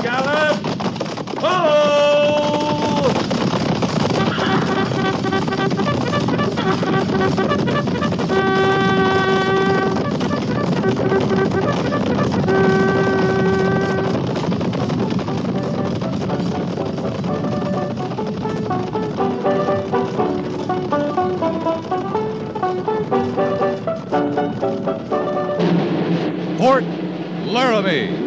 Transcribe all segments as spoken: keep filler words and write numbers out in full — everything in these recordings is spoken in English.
gallop! Oh! Fort Laramie.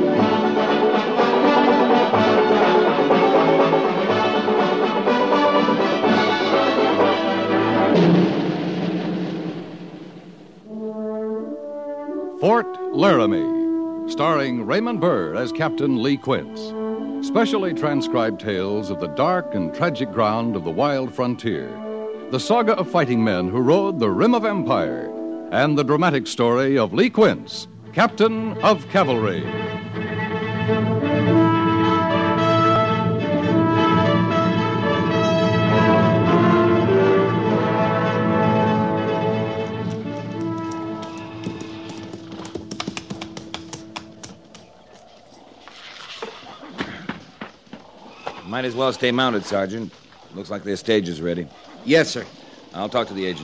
Fort Laramie, starring Raymond Burr as Captain Lee Quince. Specially transcribed tales of the dark and tragic ground of the wild frontier. The saga of fighting men who rode the rim of empire. And the dramatic story of Lee Quince, Captain of Cavalry. Might as well stay mounted, Sergeant. Looks like their stage is ready. Yes, sir. I'll talk to the agent.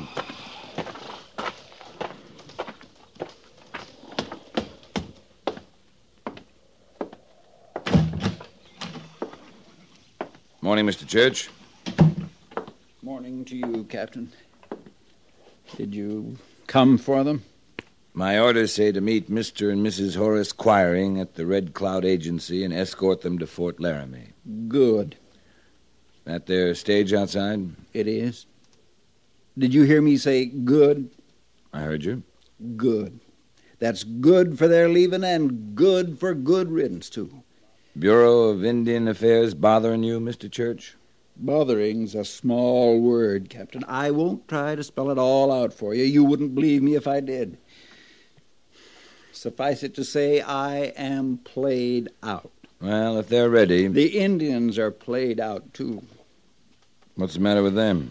Morning, Mister Church. Morning to you, Captain. Did you come for them? My orders say to meet Mister and Missus Horace Quiring at the Red Cloud Agency and escort them to Fort Laramie. Good. That their stage outside? It is. Did you hear me say good? I heard you. Good. That's good for their leaving and good for good riddance, too. Bureau of Indian Affairs bothering you, Mister Church? Bothering's a small word, Captain. I won't try to spell it all out for you. You wouldn't believe me if I did. Suffice it to say, I am played out. Well, if they're ready... The Indians are played out, too. What's the matter with them?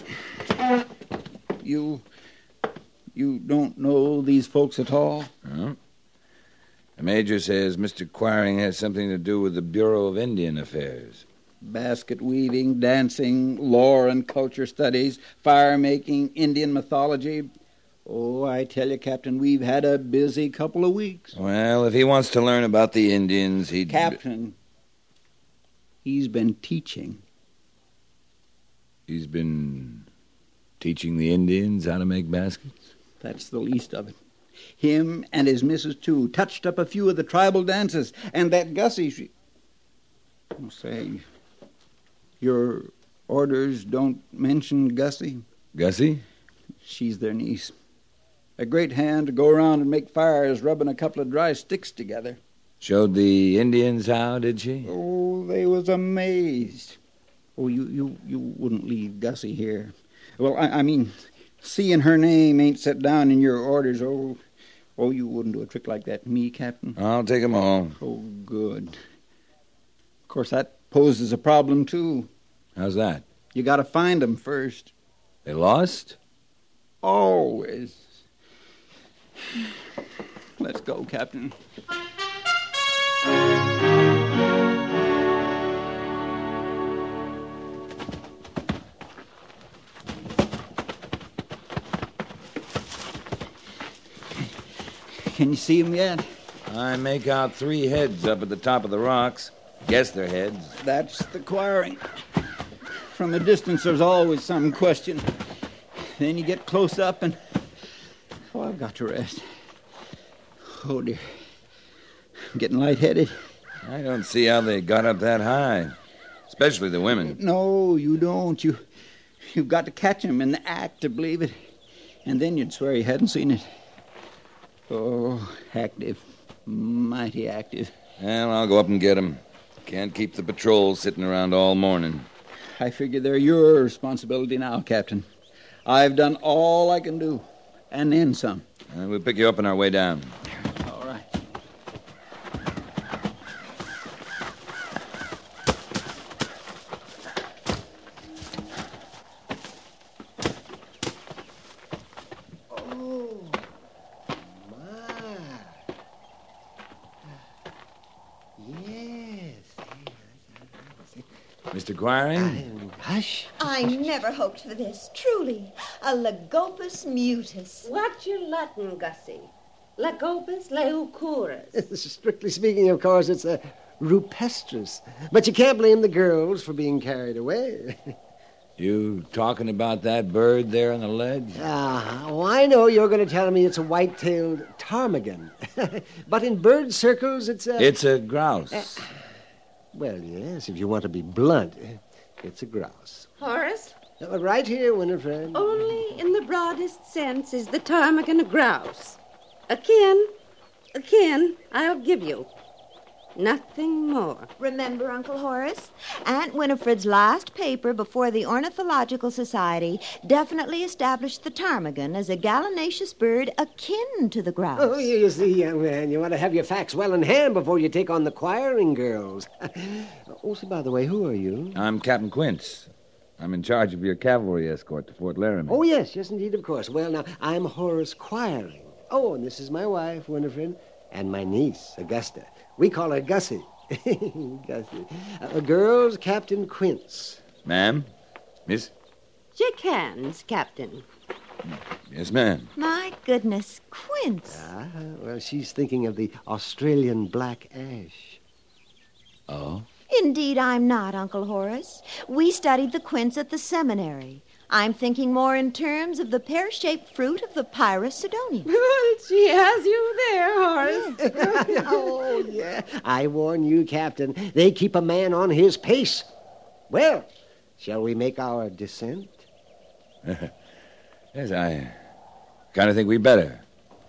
You... you don't know these folks at all? No. The Major says Mister Quiring has something to do with the Bureau of Indian Affairs. Basket weaving, dancing, lore and culture studies, fire-making, Indian mythology. Oh, I tell you, Captain, we've had a busy couple of weeks. Well, if he wants to learn about the Indians, he'd... Captain, he's been teaching. He's been teaching the Indians how to make baskets? That's the least of it. Him and his missus, too, touched up a few of the tribal dances. And that Gussie, she... I'll say, your orders don't mention Gussie? Gussie? She's their niece. A great hand to go around and make fires, rubbing a couple of dry sticks together. Showed the Indians how, did she? Oh, they was amazed. Oh, you, you, you wouldn't leave Gussie here. Well, I, I mean, seeing her name ain't set down in your orders, oh... Oh, you wouldn't do a trick like that to me, Captain? I'll take 'em all. Oh, good. Of course, that poses a problem, too. How's that? You got to find 'em first. They lost? Always. Let's go, Captain. Can you see them yet? I make out three heads up at the top of the rocks. Guess they're heads. That's the Quiring. From a distance, there's always some question. Then you get close up and... Oh, I've got to rest. Oh, dear. I'm getting lightheaded. I don't see how they got up that high. Especially the women. No, you don't. You, you've got to catch 'em in the act to believe it. And then you'd swear you hadn't seen it. Oh, active. Mighty active. Well, I'll go up and get 'em. Can't keep the patrol sitting around all morning. I figure they're your responsibility now, Captain. I've done all I can do, and then some. Uh, we'll pick you up on our way down. All right. Oh, my. Yes. Mister Quiring? Hush. I never hoped for this, truly. A Lagopus mutus. What's your Latin, Gussie? Lagopus leucurus. Strictly speaking, of course, it's a rupestris. But you can't blame the girls for being carried away. You talking about that bird there on the ledge? Ah, oh, I know you're going to tell me it's a white-tailed ptarmigan. But in bird circles, it's a... It's a grouse. Uh, well, yes, if you want to be blunt, it's a grouse. Horace? Uh, right here, Winifred. Only in the broadest sense is the ptarmigan a grouse. Akin, akin, I'll give you. Nothing more. Remember, Uncle Horace? Aunt Winifred's last paper before the Ornithological Society definitely established the ptarmigan as a gallinaceous bird akin to the grouse. Oh, you see, young man, you want to have your facts well in hand before you take on the choiring girls. Oh, so by the way, who are you? I'm Captain Quince. I'm in charge of your cavalry escort to Fort Laramie. Oh, yes, yes, indeed, of course. Well, now, I'm Horace Quiring. Oh, and this is my wife, Winifred, and my niece, Augusta. We call her Gussie. Gussie. Uh, girls, Captain Quince. Ma'am? Miss? Shake hands, Captain. Yes, ma'am. My goodness, Quince. Ah, well, she's thinking of the Australian black ash. Oh? Indeed, I'm not, Uncle Horace. We studied the quince at the seminary. I'm thinking more in terms of the pear-shaped fruit of the Pyrus Sidonium. She has you there, Horace. Oh, yeah. I warn you, Captain, they keep a man on his pace. Well, shall we make our descent? Yes, I kind of think we better.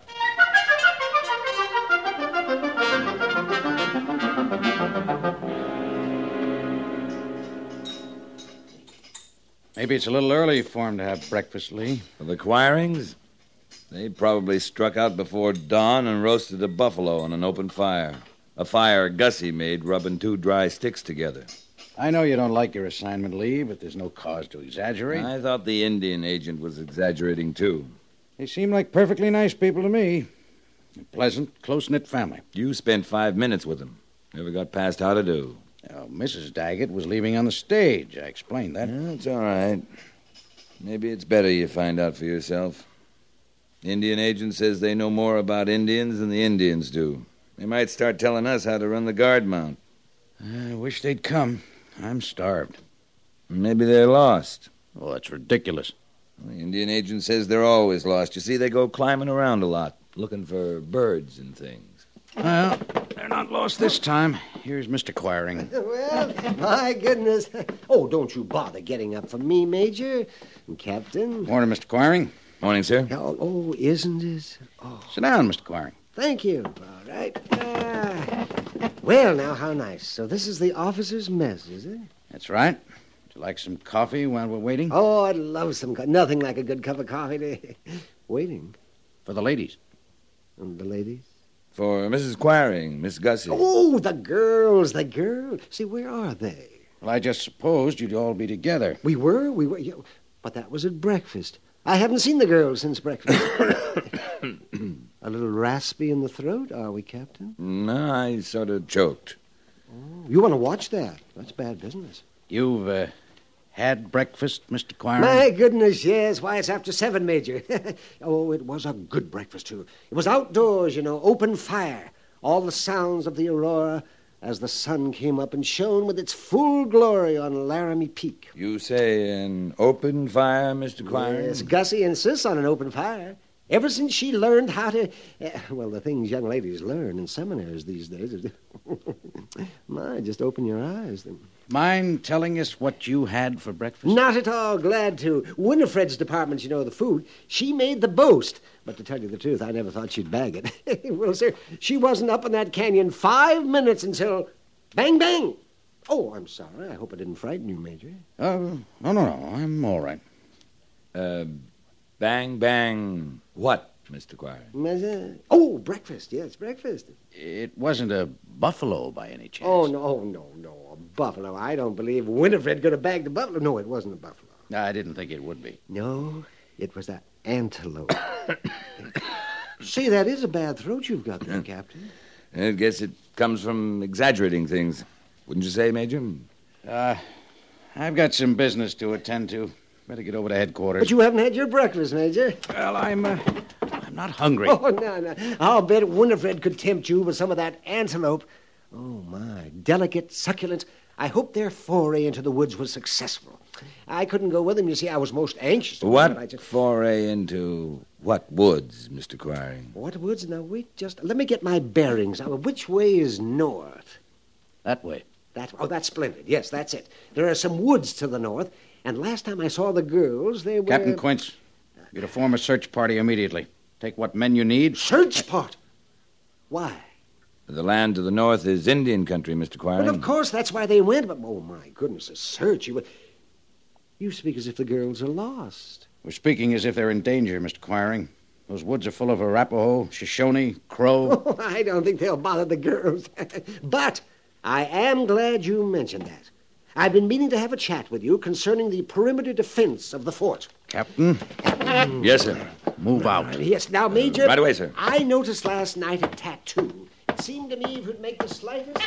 Maybe it's a little early for him to have breakfast, Lee. For the Quirings, they probably struck out before dawn and roasted a buffalo on an open fire. A fire Gussie made rubbing two dry sticks together. I know you don't like your assignment, Lee, but there's no cause to exaggerate. I thought the Indian agent was exaggerating, too. They seem like perfectly nice people to me. A pleasant, close-knit family. You spent five minutes with them. Never got past how to do. Now, Missus Daggett was leaving on the stage. I explained that. Yeah, it's all right. Maybe it's better you find out for yourself. Indian agent says they know more about Indians than the Indians do. They might start telling us how to run the guard mount. I wish they'd come. I'm starved. Maybe they're lost. Oh, that's ridiculous. The Indian agent says they're always lost. You see, they go climbing around a lot, looking for birds and things. Well, they're not lost this time. Here's Mister Quiring. Well, my goodness. Oh, don't you bother getting up for me, Major. Captain. Morning, Mister Quiring. Morning, sir. Oh, oh isn't it? Oh. Sit down, Mister Quiring. Thank you. All right. Ah. Well, now, how nice. So this is the officer's mess, is it? That's right. Would you like some coffee while we're waiting? Oh, I'd love some co- Nothing like a good cup of coffee to... Waiting? For the ladies. And the ladies? For Missus Quiring, Miss Gussie. Oh, the girls, the girls. See, where are they? Well, I just supposed you'd all be together. We were? We were. Yeah, but that was at breakfast. I haven't seen the girls since breakfast. A little raspy in the throat, are we, Captain? No, I sort of choked. Oh, you want to watch that? That's bad business. You've uh, had breakfast, Mister Quiring? My goodness, yes. Why, it's after seven, Major. Oh, it was a good breakfast, too. It was outdoors, you know, open fire. All the sounds of the aurora as the sun came up and shone with its full glory on Laramie Peak. You say an open fire, Mister Quiring? Yes, Gussie insists on an open fire. Ever since she learned how to... Uh, well, the things young ladies learn in seminaries these days. My, just open your eyes. Mind telling us what you had for breakfast? Not at all. Glad to. Winifred's department, you know, the food, she made the boast. But to tell you the truth, I never thought she'd bag it. Well, sir, she wasn't up in that canyon five minutes until... Bang, bang! Oh, I'm sorry. I hope I didn't frighten you, Major. Oh, no, no, no. I'm all right. Uh, bang, bang. What, Mister Quiring? Oh, breakfast. Yes, breakfast. It wasn't a buffalo by any chance. Oh, no, no, no. A buffalo. I don't believe Winifred could have bagged a buffalo. No, it wasn't a buffalo. I didn't think it would be. No, it was an antelope. See, that is a bad throat you've got there, Captain. I guess it comes from exaggerating things. Wouldn't you say, Major? Uh, I've got some business to attend to. Better get over to headquarters. But you haven't had your breakfast, Major. Well, I'm, uh, I'm not hungry. Oh, no, no. I'll bet Winifred could tempt you with some of that antelope. Oh, my. Delicate, succulent. I hope their foray into the woods was successful. I couldn't go with them. You see, I was most anxious to. What I just... foray into what woods, Mister Quiring? What woods? Now, wait just... Let me get my bearings. Now, which way is north? That way. That, oh, that's splendid. Yes, that's it. There are some woods to the north, and last time I saw the girls, they were... Captain Quince, you're to form a search party immediately. Take what men you need. Search party? Why? The land to the north is Indian country, Mister Quiring. Well, of course, that's why they went, but, oh, my goodness, a search. You, you speak as if the girls are lost. We're speaking as if they're in danger, Mister Quiring. Those woods are full of Arapaho, Shoshone, Crow. Oh, I don't think they'll bother the girls. But I am glad you mentioned that. I've been meaning to have a chat with you concerning the perimeter defense of the fort. Captain? Yes, sir. Move out. Yes, now, Major... Right away, sir. I noticed last night a tattoo. It seemed to me it would make the slightest...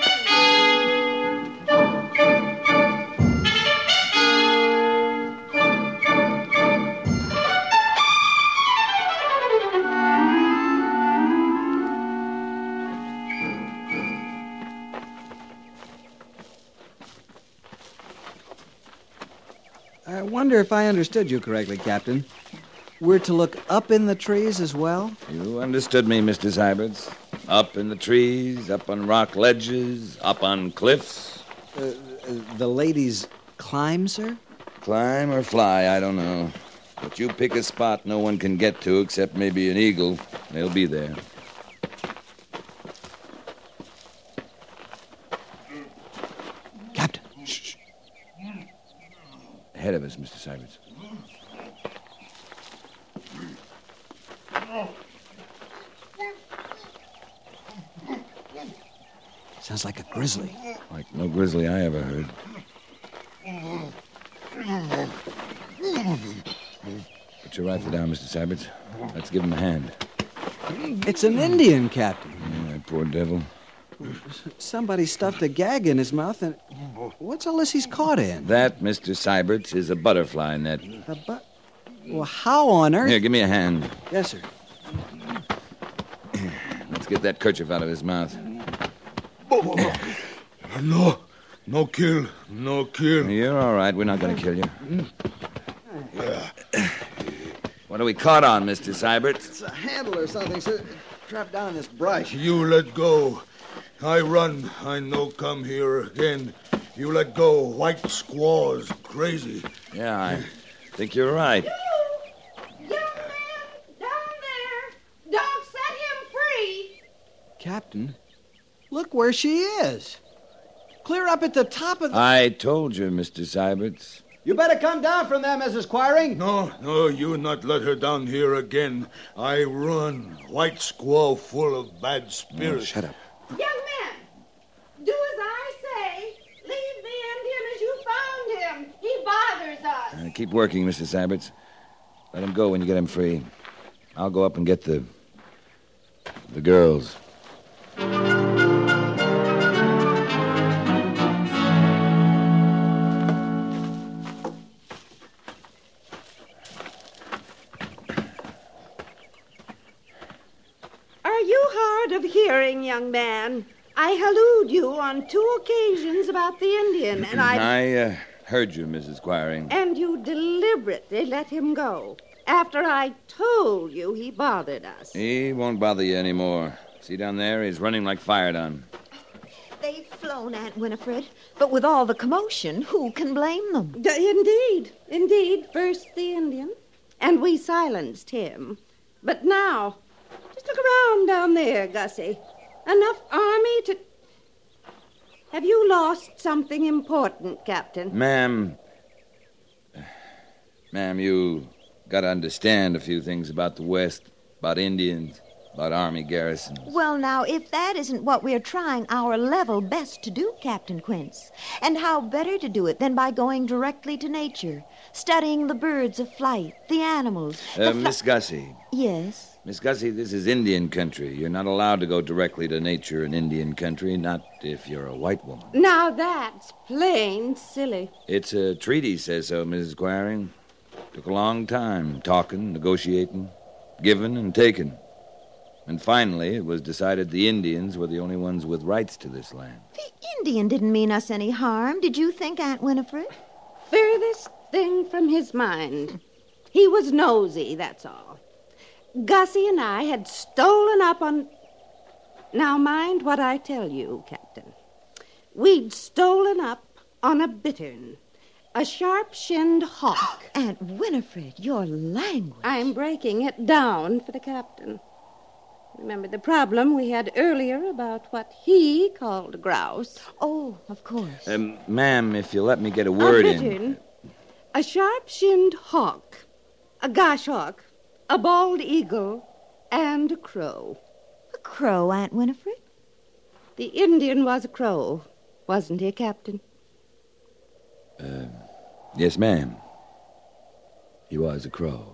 I wonder if I understood you correctly, Captain. We're to look up in the trees as well? You understood me, Mister Syberts. Up in the trees, up on rock ledges, up on cliffs. Uh, the ladies climb, sir? Climb or fly, I don't know. But you pick a spot no one can get to except maybe an eagle. They'll be there. Captain. Shh. Ahead of us, Mister Syberts. Sounds like a grizzly. Like no grizzly I ever heard. Put your rifle down, Mister Syberts. Let's give him a hand. It's an Indian, Captain. Yeah, that poor devil. Somebody stuffed a gag in his mouth, and what's all this he's caught in? That, Mister Syberts, is a butterfly net. A bu- well, how on earth? Here, give me a hand. Yes, sir. Let's get that kerchief out of his mouth. No, no kill, no kill. You're all right. We're not going to kill you. What are we caught on, Mister Syberts? It's a handle or something, sir. Trapped down in this brush. You let go. I run. I no come here again. You let go. White squaws crazy. Yeah, I think you're right. You, young man, down there. Don't set him free. Captain, look where she is. Clear up at the top of the... I told you, Mister Syberts. You better come down from there, Missus Quiring. No, no, you not let her down here again. I run. White squaw full of bad spirits. Oh, shut up. Young man, do as I say. Leave the Indian as you found him. He bothers us. Uh, keep working, Mister Syberts. Let him go when you get him free. I'll go up and get the... the girls. Are you hard of hearing, young man? I hallooed you on two occasions about the Indian, and I... I uh, heard you, Missus Quiring. And you deliberately let him go after I told you he bothered us. He won't bother you anymore. See down there? He's running like fired on. They've flown, Aunt Winifred, but with all the commotion, who can blame them? D- indeed, indeed. First the Indian, and we silenced him. But now, just look around down there, Gussie. Enough army to... Have you lost something important, Captain? Ma'am... Ma'am, you got to understand a few things about the West, about Indians, about Army garrisons. Well, now, if that isn't what we're trying our level best to do, Captain Quince, and how better to do it than by going directly to nature, studying the birds of flight, the animals... Uh, the Miss Gussie, Yes? Miss Gussie, this is Indian country. You're not allowed to go directly to nature in Indian country, not if you're a white woman. Now that's plain silly. It's a treaty says so, Missus Quiring. Took a long time, talking, negotiating, giving and taking. And finally, it was decided the Indians were the only ones with rights to this land. The Indian didn't mean us any harm, did you think, Aunt Winifred? Furthest thing from his mind. He was nosy, that's all. Gussie and I had stolen up on... Now, mind what I tell you, Captain. We'd stolen up on a bittern, a sharp-shinned hawk. Aunt Winifred, your language. I'm breaking it down for the captain. Remember the problem we had earlier about what he called a grouse? Oh, of course. Um, ma'am, if you'll let me get a word a in. bittern, a sharp-shinned hawk, a goshawk, a bald eagle, and a crow. A crow, Aunt Winifred? The Indian was a crow, wasn't he, Captain? Uh, yes, ma'am. He was a crow.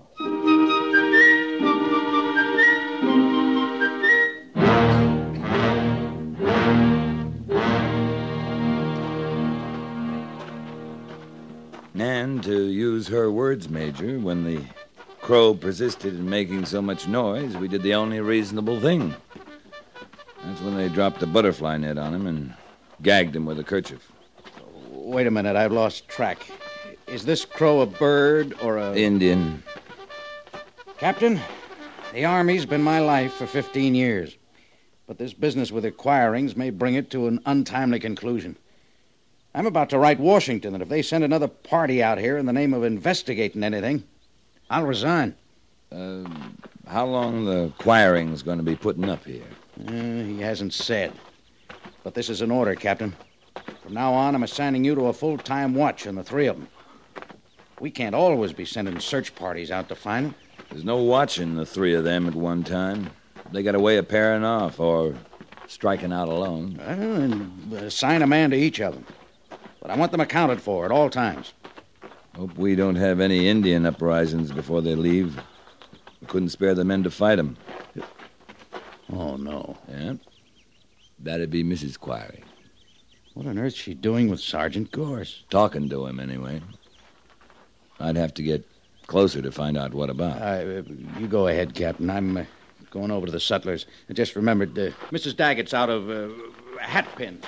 And to use her words, Major, when the crow persisted in making so much noise, we did the only reasonable thing. That's when they dropped a butterfly net on him and gagged him with a kerchief. Wait a minute, I've lost track. Is this crow a bird or a... Indian. Captain, the Army's been my life for fifteen years. But this business with acquirings may bring it to an untimely conclusion. I'm about to write Washington that if they send another party out here in the name of investigating anything, I'll resign. Uh, how long the acquiring's going to be putting up here? Uh, he hasn't said. But this is an order, Captain. From now on, I'm assigning you to a full-time watch on the three of them. We can't always be sending search parties out to find them. There's no watching the three of them at one time. They got a way of pairing off or striking out alone. Well, and assign a man to each of them. But I want them accounted for at all times. Hope we don't have any Indian uprisings before they leave. We couldn't spare the men to fight them. Oh, no. Yeah? That'd be Missus Quiring. What on earth's she doing with Sergeant Gorse? Talking to him, anyway. I'd have to get closer to find out what about. Uh, you go ahead, Captain. I'm uh, going over to the Sutlers. I just remembered uh, Missus Daggett's out of uh, hat pins.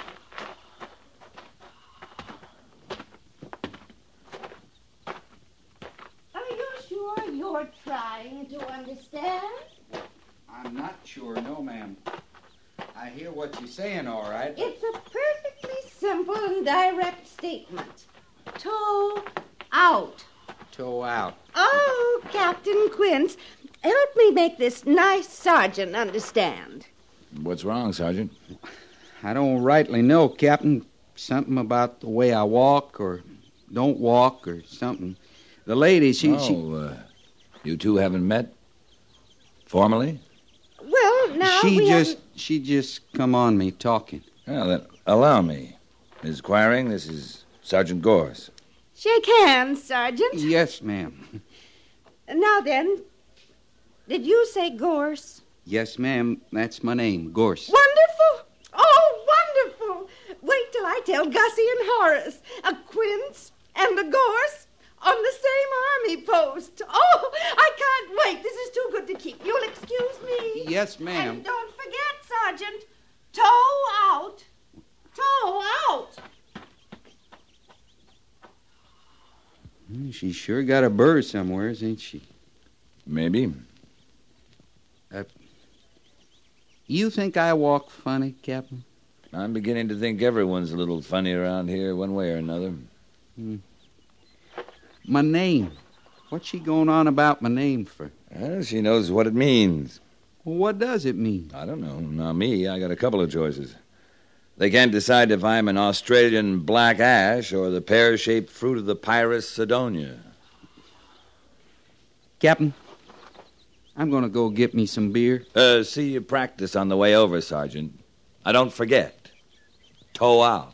You're trying to understand? I'm not sure, no, ma'am. I hear what you're saying, all right. It's a perfectly simple and direct statement. Toe out. Toe out. Oh, Captain Quince, help me make this nice sergeant understand. What's wrong, Sergeant? I don't rightly know, Captain. Something about the way I walk or don't walk or something. The lady, she... Oh, she... Uh, you two haven't met? Formally? Well, now She we just... haven't... She just come on me talking. Well, then, allow me. Miss Quiring, this is Sergeant Gorse. Shake hands, Sergeant. Yes, ma'am. Now then, did you say Gorse? Yes, ma'am. That's my name, Gorse. Wonderful! Oh, wonderful! Wait till I tell Gussie and Horace. A Quince and a Gorse on the same army post. Oh, I can't wait. This is too good to keep. You'll excuse me? Yes, ma'am. And don't forget, Sergeant, toe out. Toe out. She sure got a bird somewhere, ain't she? Maybe. Uh, you think I walk funny, Captain? I'm beginning to think everyone's a little funny around here one way or another. Hmm. My name. What's she going on about my name for? Well, she knows what it means. Well, what does it mean? I don't know. Now, me, I got a couple of choices. They can't decide if I'm an Australian black ash or the pear-shaped fruit of the Pyrus Sidonia. Captain, I'm going to go get me some beer. Uh, see you practice on the way over, Sergeant. I don't forget. Toe out.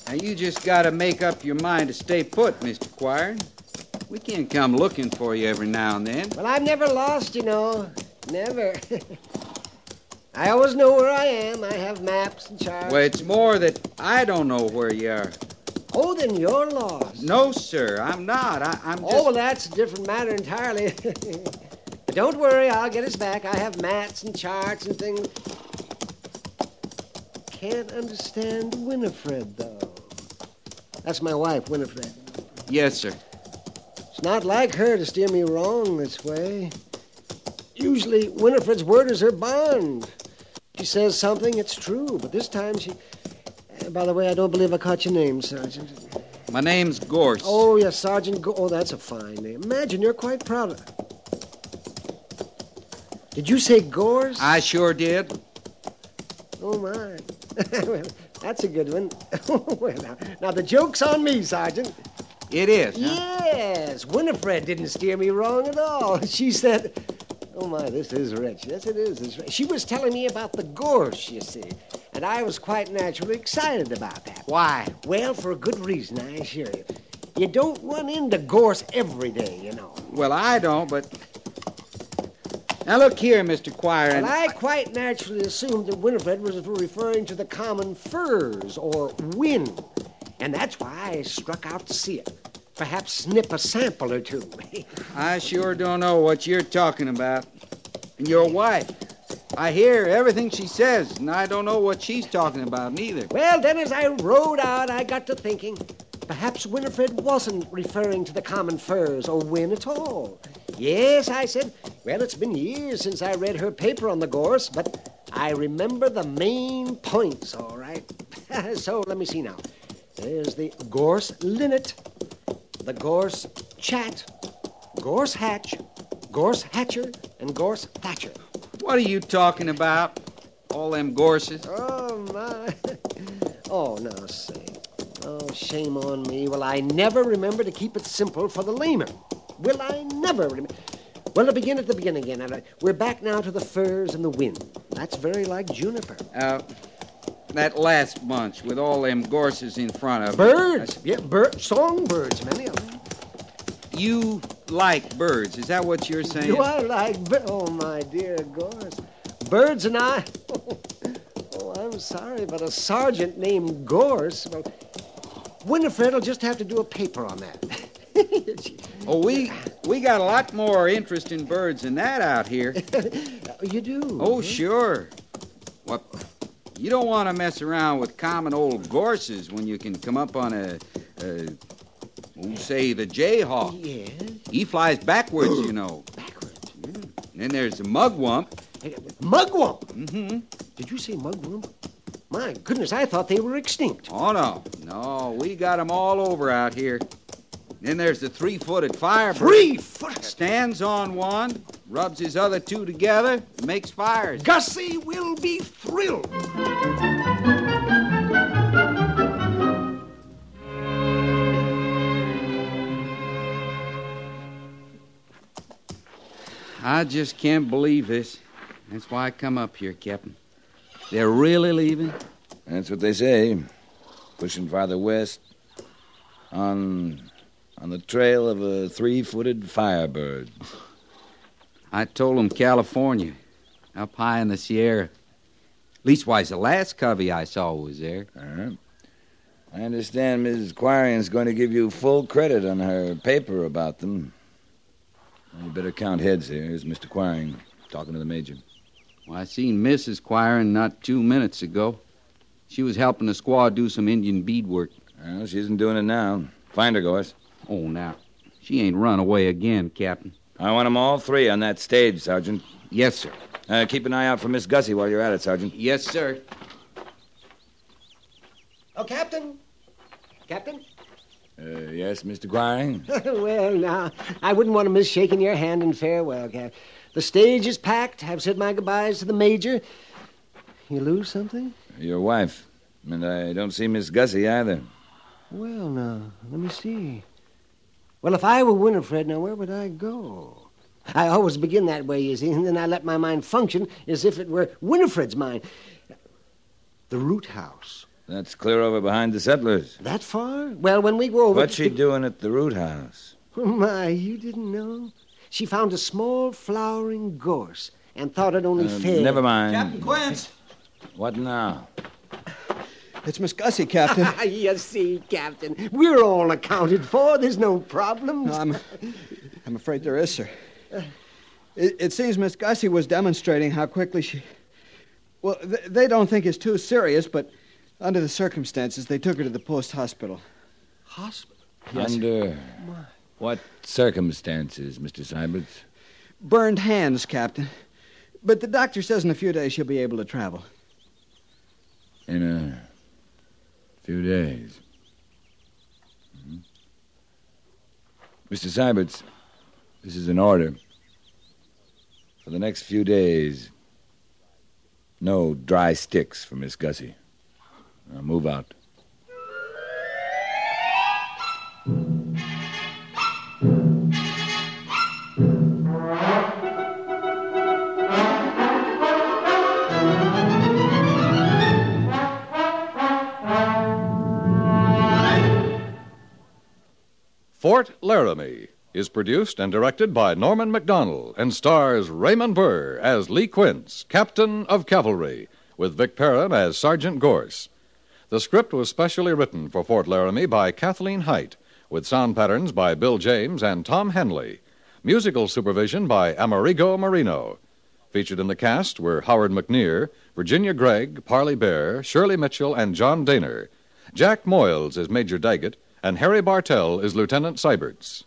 Now, you just got to make up your mind to stay put, Mister Quire. We can't come looking for you every now and then. Well, I've never lost, you know. Never. I always know where I am. I have maps and charts. Well, it's more that I don't know where you are. Oh, then you're lost. No, sir, I'm not. I, I'm just... Oh, well, that's a different matter entirely. But don't worry, I'll get us back. I have maps and charts and things. Can't understand Winifred, though. That's my wife, Winifred. Yes, sir. It's not like her to steer me wrong this way. Usually, Winifred's word is her bond. She says something, it's true. But this time she... Uh, by the way, I don't believe I caught your name, Sergeant. My name's Gorse. Oh, yes, Sergeant Go... Oh, that's a fine name. Imagine you're quite proud of it. Did you say Gorse? I sure did. Oh, my. Well, that's a good one. Well, now, now, the joke's on me, Sergeant. It is, huh? Yes. Winifred didn't steer me wrong at all. She said... Oh, my, this is rich. Yes, it is. It's rich. She was telling me about the gorse, you see. And I was quite naturally excited about that. Why? Well, for a good reason, I assure you. You don't run into gorse every day, you know. Well, I don't, but... Now, look here, Mister Quire. Well, and... I quite naturally assumed that Winifred was referring to the common furs, or wind. And that's why I struck out to see it. Perhaps snip a sample or two. I sure don't know what you're talking about. And your wife. I hear everything she says, and I don't know what she's talking about neither. Well, then as I rode out, I got to thinking, perhaps Winifred wasn't referring to the common furs or wind at all. Yes, I said, well, it's been years since I read her paper on the gorse, but I remember the main points, all right. So let me see now. There's the gorse linnet, the gorse chat, gorse hatch, gorse hatcher, and gorse thatcher. What are you talking about? All them gorses? Oh, my. Oh, now, say. Oh, shame on me. Well, I never remember to keep it simple for the layman. Will I never remember? Well, to begin at the beginning again. We're back now to the furs and the wind. That's very like juniper. Uh, that last bunch with all them gorses in front of it. Birds. Yeah, bird, songbirds, many of them. You like birds. Is that what you're saying? Do I like birds? Oh, my dear Gorse. Birds and I... Oh, I'm sorry, but a sergeant named Gorse... Well, Winifred will just have to do a paper on that. Oh, we we got a lot more interest in birds than that out here. You do? Oh, huh? sure. What? You don't want to mess around with common old gorses when you can come up on a, a oh, say, the jayhawk. Yeah. He flies backwards, you know. Backwards? Yeah. And then there's the mugwump. Mugwump? Mm-hmm. Did you say mugwump? My goodness, I thought they were extinct. Oh, no. No, we got 'em all over out here. Then there's the three-footed firebird. Three-footed? Stands on one, rubs his other two together, makes fires. Gussie will be thrilled. I just can't believe this. That's why I come up here, Captain. They're really leaving? That's what they say. Pushing farther west on on the trail of a three-footed firebird. I told them California, up high in the Sierra. Leastwise, the last covey I saw was there. Uh-huh. I understand Missus Quarian's going to give you full credit on her paper about them. You better count heads here. Here's Mister Quarian talking to the Major. Well, I seen Missus Quarian not two minutes ago. She was helping the squaw do some Indian beadwork. Well, she isn't doing it now. Find her, Gorse. Oh, now, she ain't run away again, Captain. I want them all three on that stage, Sergeant. Yes, sir. Uh, keep an eye out for Miss Gussie while you're at it, Sergeant. Yes, sir. Oh, Captain? Captain? Uh, yes, Mister Quarian? Well, now, I wouldn't want to miss shaking your hand in farewell, Cap. The stage is packed. I've said my goodbyes to the Major. You lose something? Your wife. And I don't see Miss Gussie either. Well, now, let me see. Well, if I were Winifred, now, where would I go? I always begin that way, you see, and then I let my mind function as if it were Winifred's mind. The root house. That's clear over behind the settlers. That far? Well, when we go over... What's she doing at the root house? Oh, my, you didn't know? She found a small flowering gorse and thought it only Uh, fair. never mind. Captain Quince! What now? It's Miss Gussie, Captain. You see, Captain, we're all accounted for. There's no problems. No, I'm, I'm afraid there is, sir. It, it seems Miss Gussie was demonstrating how quickly she... Well, th- they don't think it's too serious, but under the circumstances, they took her to the post hospital. Hospital? Yes, Under what circumstances, Mister Syberts? Burned hands, Captain. But the doctor says in a few days she'll be able to travel. In a few days. Mm-hmm. Mister Syberts, this is an order. For the next few days, no dry sticks for Miss Gussie. Now move out. Fort Laramie is produced and directed by Norman Macdonnell and stars Raymond Burr as Lee Quince, Captain of Cavalry, with Vic Perrin as Sergeant Gorse. The script was specially written for Fort Laramie by Kathleen Height, with sound patterns by Bill James and Tom Henley. Musical supervision by Amerigo Marino. Featured in the cast were Howard McNear, Virginia Gregg, Parley Bear, Shirley Mitchell, and John Daner. Jack Moyles is Major Daggett, and Harry Bartell is Lieutenant Syberts.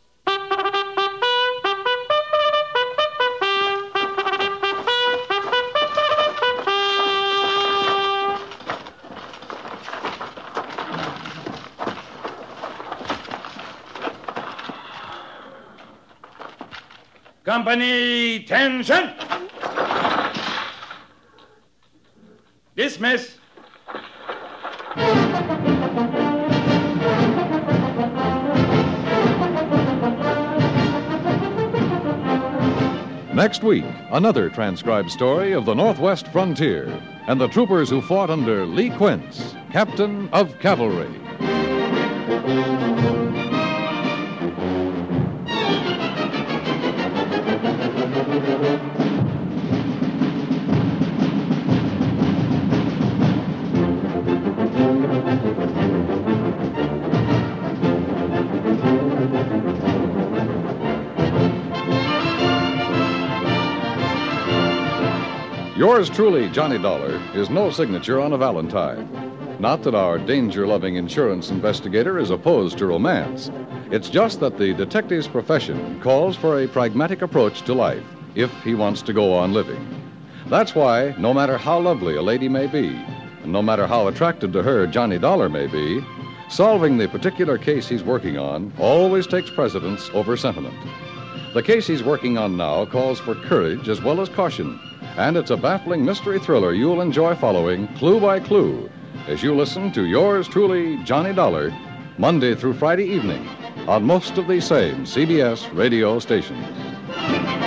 Company, tension! Dismiss. Next week, another transcribed story of the Northwest frontier and the troopers who fought under Lee Quince, Captain of Cavalry. Yours truly, Johnny Dollar, is no signature on a Valentine. Not that our danger-loving insurance investigator is opposed to romance. It's just that the detective's profession calls for a pragmatic approach to life if he wants to go on living. That's why, no matter how lovely a lady may be, and no matter how attracted to her Johnny Dollar may be, solving the particular case he's working on always takes precedence over sentiment. The case he's working on now calls for courage as well as caution, and it's a baffling mystery thriller you'll enjoy following clue by clue as you listen to yours truly, Johnny Dollar, Monday through Friday evening on most of these same C B S radio stations.